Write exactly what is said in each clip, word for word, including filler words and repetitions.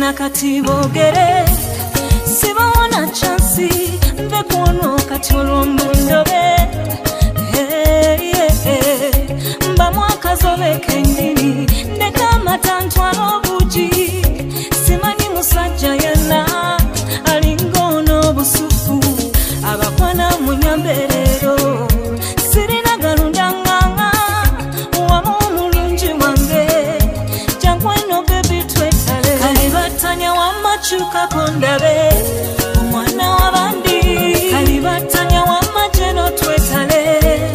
nakati bogere sibona chansi mbekuono kati olw'omundobe mba mwakazobe kenyini ndekamata ntwala obugi simanyi musajja yenna alingono obusufu abakwana munyamberero sirina galundanganga wamu omulungi wange jangweno bebi twetale kalibatanya wamachukako ndabe omwana wabandi kalibatanya wamajeno twetale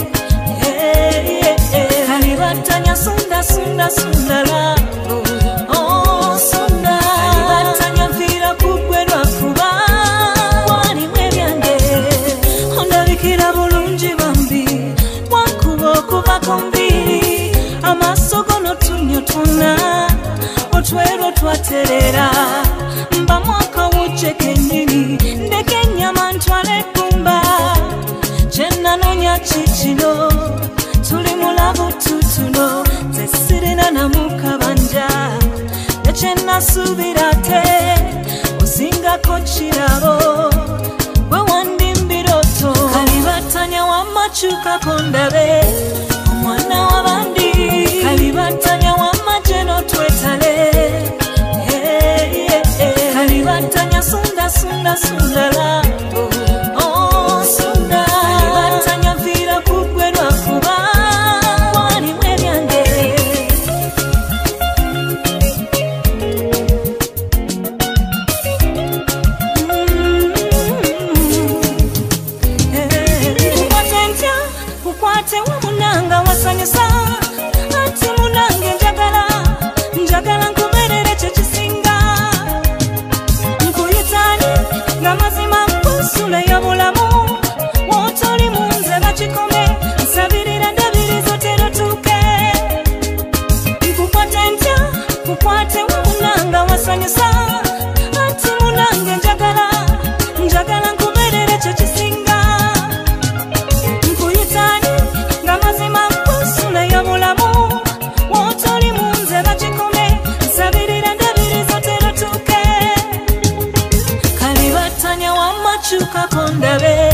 kalibatanya sunda sunda sundala oh sunda kalibatanya vira kugwerwa kuba wali mwebyange ondabikira bulungi bambi wankuba okuba kombiri amasogono tunyo tuna otwero twaterera mba mwaka wuce kenyini ndeke nyama ntwale kumba kyenanonya kikino tuli mulabu tutuno tesirina namukabanja nekyenasubira te osingako kirabo gwe wandimbiroto kalibatanya wamachukako ndabe omwana wabandi kalibatanya wamajeno twetale kalibatanya sunda sunda sundala oh sunda kalibatanya vira kugwerwa kuba wali mwebyange kukwate ntya kukwate wamunanga wasanyusa ati munange njagala njagala nkuberere kyekisinga nkuyitani nga mazima kusule y'obulamu wotoli munze bakikome nsabirira ndabirizo terotuke nkukwate ntya kukwate wamunanga wasanyusa ati munange njagala njagala nkuberere kyekisinga nkuyitani nga mazima kusule y'obulamu wotoli munze bakikome nsabirira ndabirizo terotuke kalibatanya wamachukako ndabe